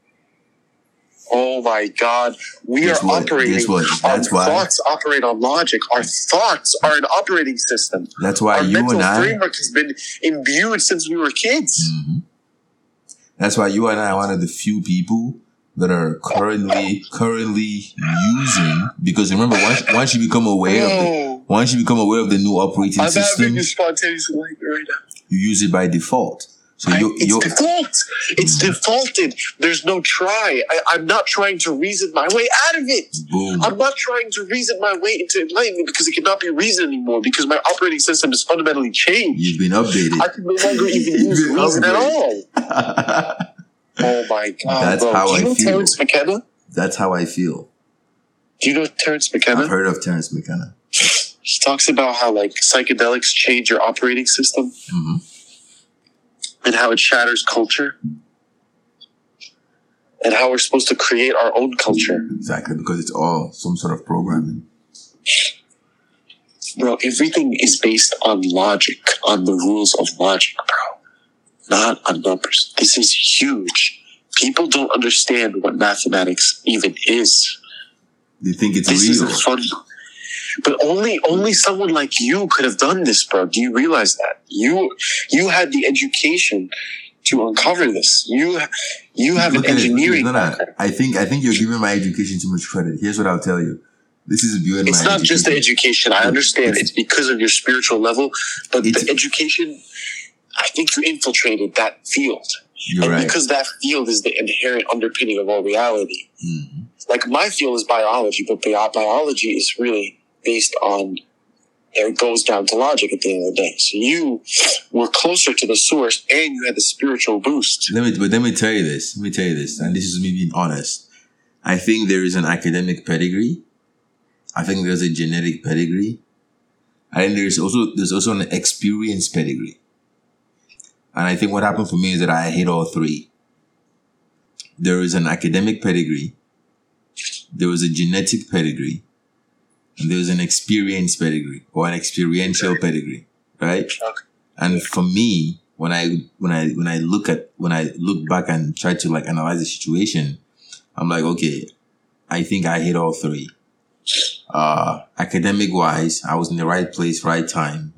Oh my God. We
Guess
are
what?
operating.
Guess what?
Our
That's why.
thoughts operate on logic. Our thoughts are an operating system.
That's why
Our
you
mental
and I.
framework has been imbued since we were kids.
Mhm. That's why you and I are one of the few people that are currently currently using, because remember, once once you become aware of the
Oh,
once you become aware of the new operating
I'm
system,
having a spontaneous like right now.
you use it by default. So
I,
you
it's
you
default. It's defaulted. There's no try. I, I'm not trying to reason my way out of it.
boom.
I'm not trying to reason my way into enlightenment because it cannot be reason anymore because my operating system is fundamentally changed.
You've been updated.
I can no longer even
You've
use
been
reason at
upgraded.
all. Oh my God.
That's
bro.
how
Do you
I
know
feel.
Terence McKenna?
That's how I feel.
Do you know Terence McKenna?
I've heard of Terence McKenna.
He talks about how like psychedelics change your operating system
hmm
and how it shatters culture and how we're supposed to create our own culture.
Exactly, because it's all some sort of programming.
Bro, everything is based on logic, on the rules of logic, bro. Not on numbers. This is huge. People don't understand what mathematics even is.
They think it's
This
real.
isn't fun. But only only someone like you could have done this, bro. Do you realize that? You you had the education to uncover this. You you have
Look
an
at it, look at it.
engineering
No, no,
background.
I think I think you're giving my education too much credit. Here's what I'll tell you. This is beyond
It's
my
not just the
education.
education. I understand
It's-
it's because of your spiritual level, but
It's-
the education, I think you infiltrated that field.
You're
and
right.
because that field is the inherent underpinning of all reality.
Mhm.
like my field is biology, but bi- biology is really based on, it goes down to logic at the end of the day. So you were closer to the source and you had the spiritual boost.
Let me, but let me tell you this. Let me tell you this. And this is me being honest. I think there is an academic pedigree. I think there's a genetic pedigree. I think there's also, there's also an experience pedigree. And I think what happened for me is that I hit all three. There is an academic pedigree. There was a genetic pedigree. And there was an experience pedigree or an experiential pedigree, right? And for me, when I, when I, when I look at, when I look back and try to like analyze the situation, I'm like, okay, I think I hit all three. Uh, academic wise, I was in the right place, right time.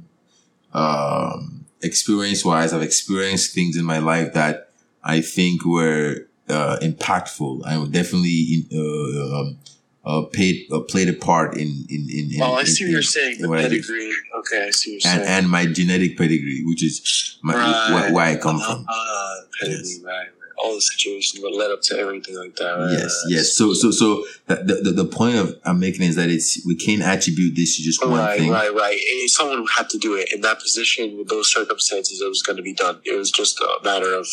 Um, experience wise, I've experienced things in my life that I think were, uh, impactful. I would definitely, uh, um, Uh, paid uh, played a part in in in. in
oh, I
in,
see what you're saying. The pedigree. Okay, I see what you're
and,
saying.
And my genetic pedigree, which is my,
right.
wh- where I come
uh,
from.
Uh, pedigree, yes. right, right. All the situations that led up to everything like that. Right?
Yes, yes. So, so, so the, the the point of I'm making is that it's we can't attribute this to just one
right,
thing.
Right, right, right. Someone had to do it in that position with those circumstances. It was going to be done. It was just a matter of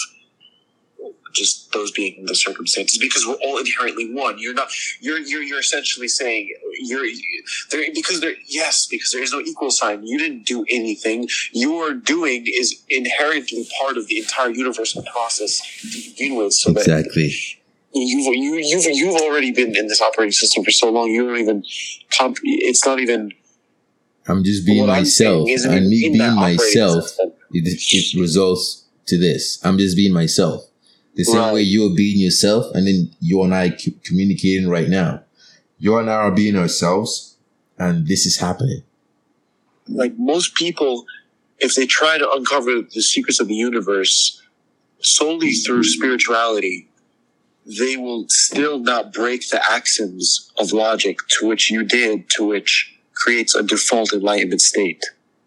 just those being the circumstances, because we're all inherently one. You're not. You're you're you're essentially saying you're there because there. Yes, because there is no equal sign. You didn't do anything. Your doing is inherently part of the entire universe and process to begin with. So
exactly.
That you've you you've you've already been in this operating system for so long. You don't even. Comp- it's not even.
I'm just being myself, and me being myself, it, it results to this. I'm just being myself. The same right. way you're being yourself, and then you and I c- communicating right now. You and I are being ourselves, and this is happening.
Like most people, if they try to uncover the secrets of the universe solely through spirituality, they will still not break the axioms of logic to which you did, to which creates a default enlightenment state.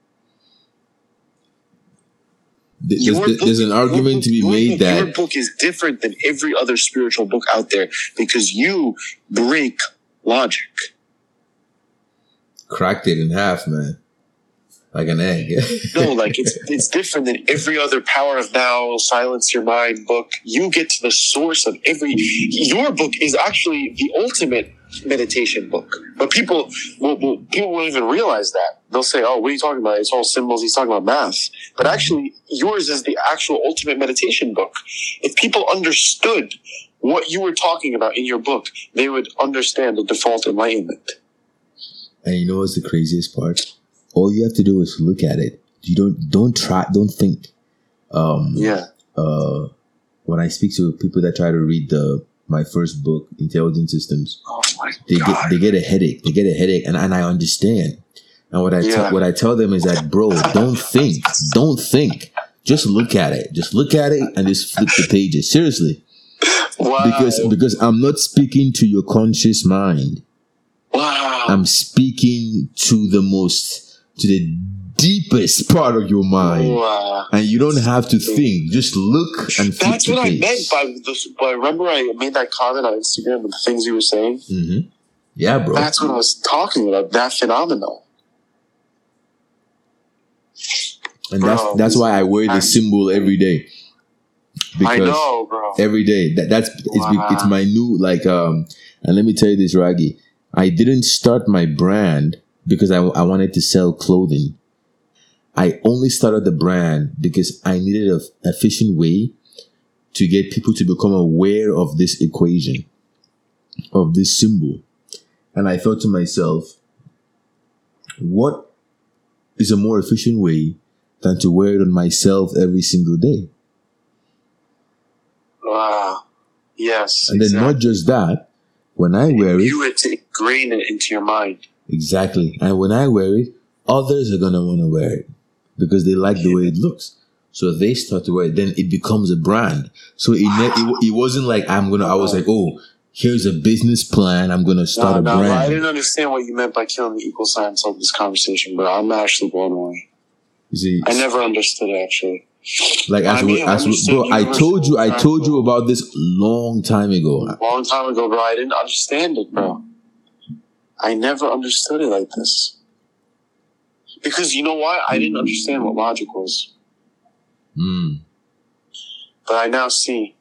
There's, book, there's an argument book, to be made
your
that
your book is different than every other spiritual book out there because you break logic.
Cracked it in half, man, like an egg.
No, like it's it's different than every other Power of Now, Silence Your Mind book. You get to the source of every. Your book is actually the ultimate meditation book, but people will, will people won't even realize that. They'll say, "Oh, what are you talking about? It's all symbols. He's talking about math." But actually, yours is the actual ultimate meditation book. If people understood what you were talking about in your book, they would understand the default enlightenment.
And you know what's the craziest part? All you have to do is look at it. You don't don't try. Don't think. Um,
yeah.
Uh, when I speak to people that try to read the my first book, Intelligent Systems,
oh my
they
God.
get they get a headache. They get a headache, and, and I understand. And what I
yeah.
tell what I tell them is that, bro, don't think, don't think. Just look at it. Just look at it and just flip the pages. Seriously,
wow.
because because I'm not speaking to your conscious mind.
Wow.
I'm speaking to the most to the deepest part of your mind,
wow.
and you don't have to think. Just look and flip
That's
the
what
page.
I meant by this. But remember, I made that comment on Instagram of the things you were saying.
Mm-hmm. Yeah, bro.
That's what I was talking about. That phenomenon.
And bro, that's that's why I wear the symbol every day.
Because I know, bro.
Every day. That that's it's wow. it's my new like um. And let me tell you this, Raggy. I didn't start my brand because I I wanted to sell clothing. I only started the brand because I needed an efficient way to get people to become aware of this equation, of this symbol. And I thought to myself, what is a more efficient way than to wear it on myself every single day?
Wow. Yes.
And then exactly. Not just that, when I wear it,
you it to ingrain it into your mind.
Exactly. And when I wear it, others are going to want to wear it because they like the way it looks. So they start to wear it. Then it becomes a brand. So it, wow. ne- it, it wasn't like I'm going to, I was like, oh, here's a business plan. I'm going to start
no,
a
no,
brand.
I didn't understand what you meant by killing the equal sign until this conversation, but I'm actually blown away.
You see,
I never understood it, actually.
Like as
I mean,
we,
I
as we,
understood
bro, I told you, I
universal
told you about this long time ago.
A long time ago, bro. I didn't understand it, bro. I never understood it like this. Because you know why? I didn't understand what logic was.
Mm.
But I now see.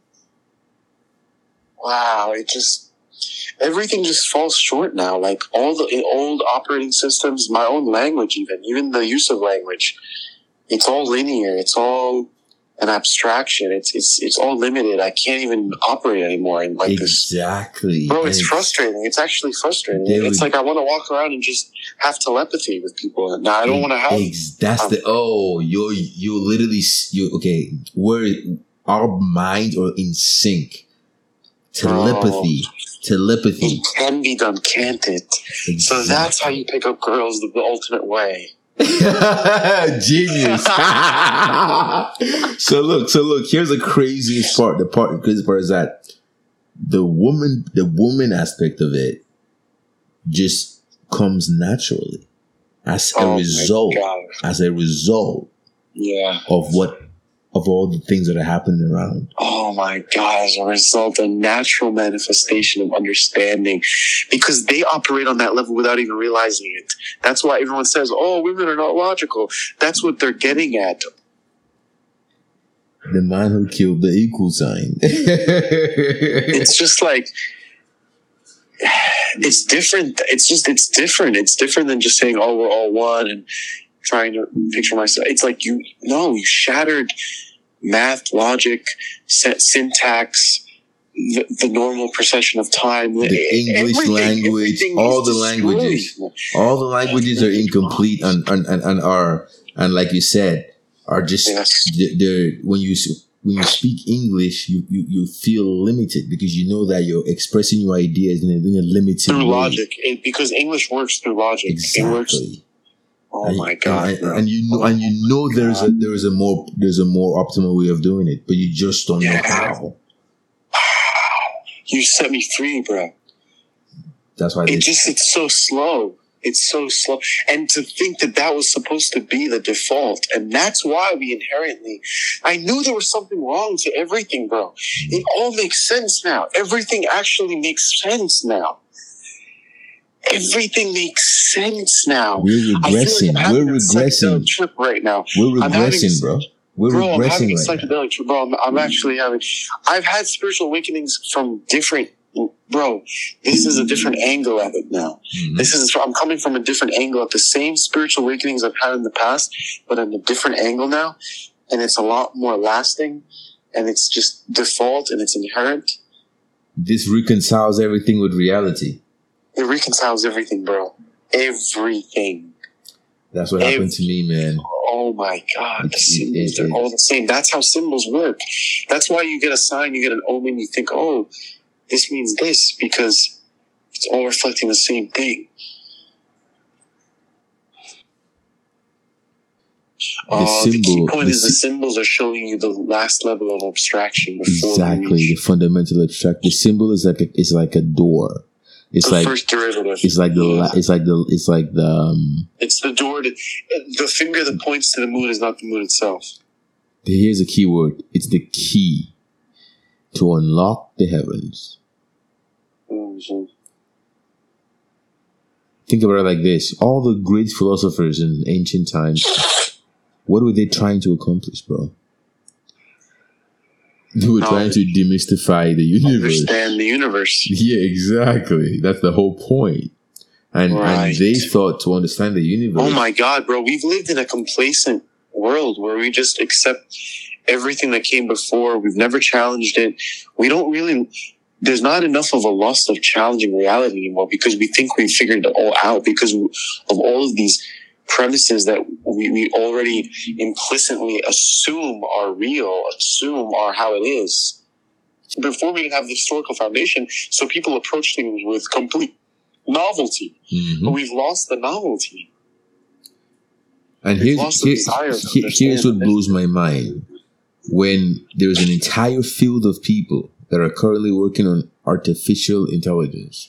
Wow, it just... Everything just falls short now. Like, all the old operating systems, my own language even, even the use of language, it's all linear. It's all an abstraction. It's it's it's all limited. I can't even operate anymore in like
exactly.
this. Bro, it's,
it's
frustrating. It's actually frustrating. It's like I want to walk around and just have telepathy with people. Now I don't want to have.
Ex- that's um, the oh, you you literally you okay. We're our minds are in sync. Telepathy,
bro,
telepathy.
It can be done, can't it? Exactly. So that's how you pick up girls the, the ultimate way.
Genius. so look, so look, here's the craziest part. The part, the craziest part is that the woman, the woman aspect of it just comes naturally as a
oh
result, as a result
yeah.
of what, of all the things that are happening around.
Oh my God, as a result, a natural manifestation of understanding, because they operate on that level without even realizing it. That's why everyone says, oh, women are not logical. That's what they're getting at.
The man who killed the equal sign.
It's just like, it's different. It's just, it's different. It's different than just saying, oh, we're all one and trying to picture myself. It's like, you, no, you shattered math, logic, syntax, the, the normal procession of time,
the English everything, language, everything all the languages, all the languages are incomplete and, and, and, and are, and like you said, are just, yes. they're, when you, when you speak English, you, you, you feel limited because you know that you're expressing your ideas in a, in a limited
through
way.
logic, it, because English works through logic.
Exactly.
It works. Oh
and,
my God!
And, and, and you know, and you know, there's a there's a more there's a more optimal way of doing it, but you just don't yeah. know how.
Wow! You set me free, bro.
That's why
it just it's so slow. It's so slow, and to think that that was supposed to be the default, and that's why we inherently. I knew there was something wrong to everything, bro. It all makes sense now. Everything actually makes sense now. Everything makes sense now.
We're regressing.
Like
We're regressing.
Trip right now.
We're regressing, bro. We're
bro,
regressing
I'm having a
right
psychedelic trip, bro. I'm, I'm actually having. I've had spiritual awakenings from different. Bro, this is a different angle at it now. Mm-hmm. This is. I'm coming from a different angle at the same spiritual awakenings I've had in the past, but in a different angle now, and it's a lot more lasting, and it's just default and it's inherent.
This reconciles everything with reality.
It reconciles everything, bro. Everything.
That's what happened Every- to me, man.
Oh my God. The symbols, they're all the same. That's how symbols work. That's why you get a sign, you get an omen, you think, oh, this means this, because it's all reflecting the same thing. The, uh, symbol, the key point the is the sy- symbols are showing you the last level of abstraction before
exactly the fundamental abstract. The symbol is like a, is like a door. It's
the
like
first derivative.
It's like the. Yeah. It's like the. It's like the. Um,
it's the door to the finger that points to the moon is not the moon itself.
Here's a key word. It's the key to unlock the heavens.
Mm-hmm.
Think about it like this: all the great philosophers in ancient times, what were they trying to accomplish, bro? They were trying to demystify the universe.
Understand the universe.
Yeah, exactly. That's the whole point. And, right. and they thought to understand the universe.
Oh my God, bro. We've lived in a complacent world where we just accept everything that came before. We've never challenged it. We don't really... There's not enough of a lust of challenging reality anymore because we think we've figured it all out because of all of these premises that we, we already implicitly assume are real, assume are how it is. Before we didn't have the historical foundation, so people approach things with complete novelty. Mm-hmm. But we've lost the novelty.
And we've here's, here, here, here's what blows my mind. When there's an entire field of people that are currently working on artificial intelligence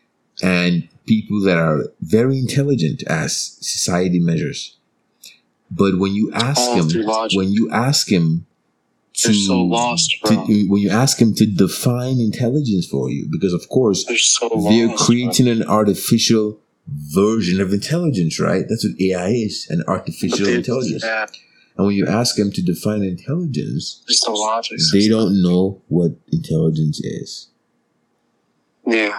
and people that are very intelligent as society measures, But when you ask
All
him,
through logic.
when you ask him to,
They're so lost,
to
bro.
when you ask him to define intelligence for you, because of course
They're so
they're
lost,
creating an artificial version of intelligence, right? That's what A I is, an artificial
They-
intelligence.
Yeah,
And when you ask them to define intelligence,
just the logic.
they don't know what intelligence is.
Yeah.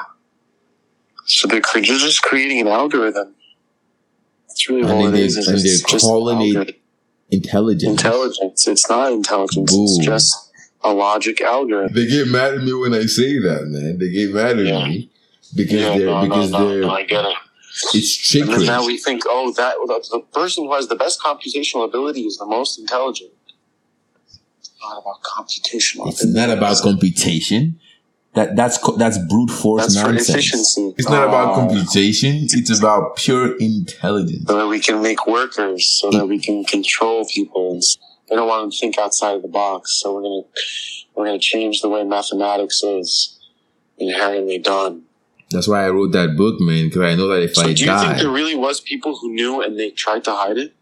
So they're, cre- they're just creating an algorithm. That's really
And
all
then
it
they-
is. is
and
it's
they're
just
calling it
algorithm.
Intelligence.
Intelligence. It's not intelligence.
Boom.
It's just a logic algorithm.
They get mad at me when I say that, man. They get mad at
Yeah.
me because
Yeah,
they're
no, no,
because
no,
they're
no, I get it.
it's
And then
trickery.
now we think, oh, that the, the person who has the best computational ability is the most intelligent. It's not about computational
It's
ability.
not about computation. That that's co- that's brute force
That's for
nonsense.
efficiency.
It's not about
Oh.
computation. It's about pure intelligence.
So that we can make workers, so that we can control people. And they don't want to think outside of the box. So we're gonna we're gonna change the way mathematics is inherently done.
That's why I wrote that book, man. Because I know that if
So
I
do you think
die,
there really was people who knew and they tried to hide it?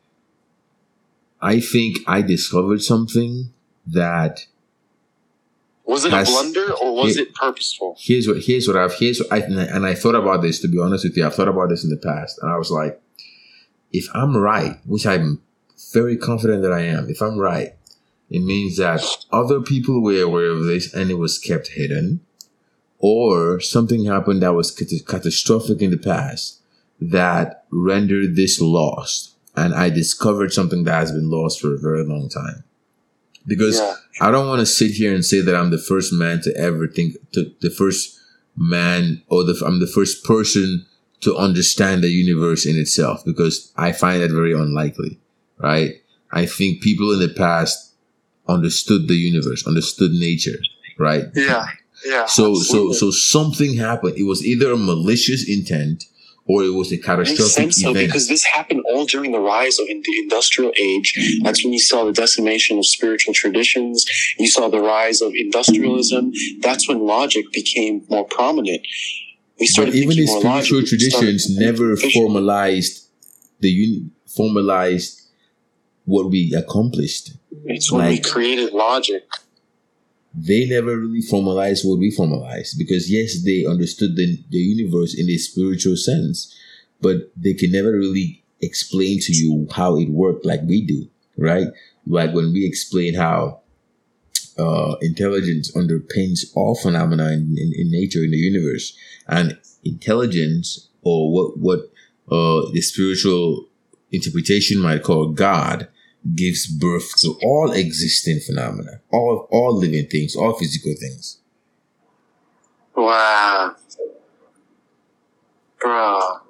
I think I discovered something that
Was it
Has-
a blunder or was
it-
it purposeful?
here's what here's what I've here's what I and I thought about this, to be honest with you. I've thought about this in the past, and I was like, if I'm right, which I'm very confident that I am, if I'm right, it means that other people were aware of this and it was kept hidden, or something happened that was cat- catastrophic in the past that rendered this lost, and I discovered something that has been lost for a very long time. Because
Yeah.
I don't want to sit here and say that I'm the first man to ever think, to the first man, or the I'm the first person to understand the universe in itself, because I find that very unlikely, right? I think people in the past understood the universe, understood nature, right?
Yeah. Yeah.
So, so,
absolutely.
so something happened. It was either a malicious intent or it was a
It makes
catastrophic
sense though,
event.
because this happened all during the rise of in- the industrial age. That's when you saw the decimation of spiritual traditions. You saw the rise of industrialism. That's when logic became more prominent. We
But
started
even the
thinking more
spiritual
logic. We started
traditions
thinking
never
efficient.
formalized the uni- formalized what we accomplished.
It's when we
like-
created logic.
They never really formalized what we formalized, because yes, they understood the, the universe in a spiritual sense, but they can never really explain to you how it worked like we do, right? Like when we explain how uh, intelligence underpins all phenomena in, in, in nature, in the universe, and intelligence, or what, what uh, the spiritual interpretation might call God, gives birth to all existing phenomena, all all living things, all physical things.
Wow. Bruh.